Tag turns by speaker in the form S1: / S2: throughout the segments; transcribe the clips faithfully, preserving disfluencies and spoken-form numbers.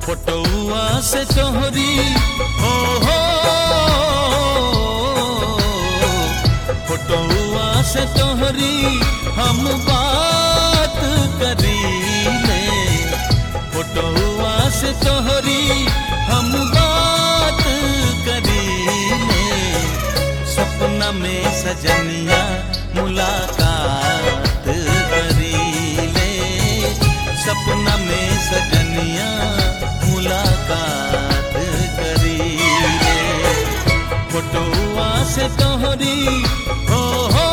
S1: फोटोआ से तोहरी हो हो फोटोआ से तोहरी हम बात करी ले फोटोआ से तोहरी हम बात करी ले सपना में सजनिया मुलाकात करी ले सपना में सजनिया मुलाकात करी ले फोटोआ से तोहरी हो हो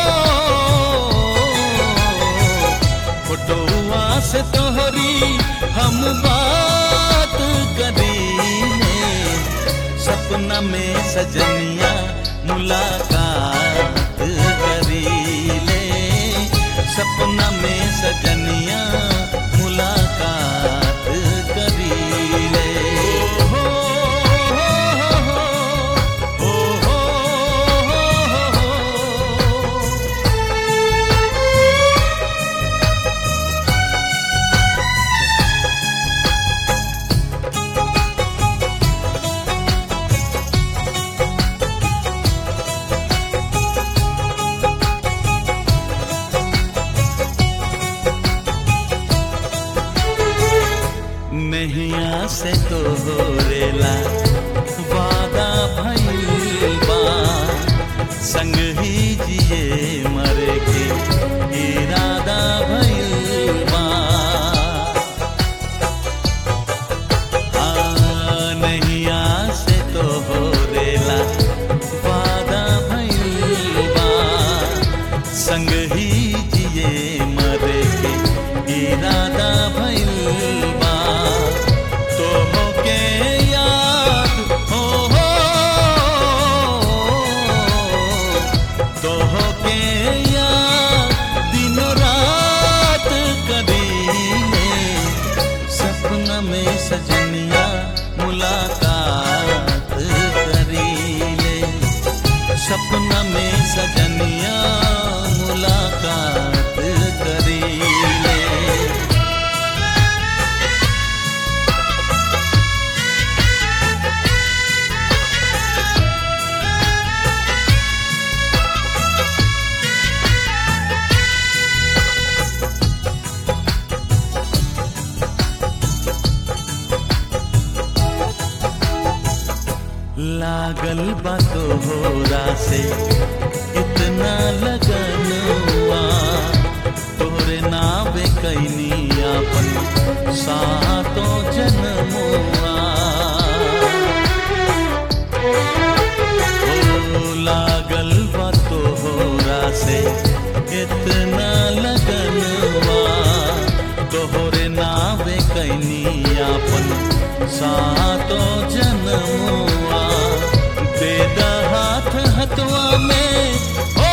S1: फोटोआ से तोहरी हम बात करी ले सपना में सजनिया मुलाकात करी ले सपना में सजनिया मुलाकात करी ले हो हो हो नैया से तो रेला वादा भइल बा संग ही जिए मरे के इरादा भइल बा हाँ नैया से तो रेला वादा भइल बा संग ही जिए मरे के इरादा भइल बा सजनिया मुलाकात करी ले सपना में सजनिया मुलाकात करी ले लागल बा तोहरा से इतना लगनवा तोरे नावे कैनी अपन सातो जन्मवा ओ लागल बा तोहरा से इतना लगनवा तोहरे नावे कैनी अपन सातो जन्मवा बेदा हाथ हथवा में हो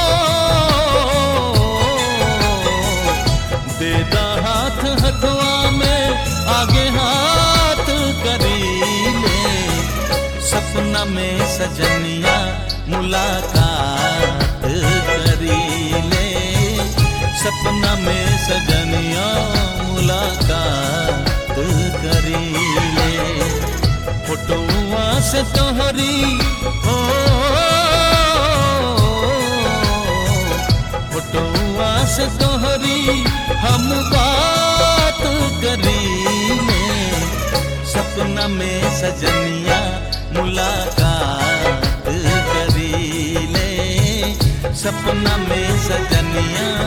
S1: बेदा हाथ हथवा में आगे हाथ करी ले सपना में सजनिया मुलाकात करी ले सपना में सजनिया मुलाकात करी ले फोटोआ से तोहरी हो फोटोआ से तोहरी हम बात करी ले सपना में सजनिया मुलाकात करी ले सपना में सजनिया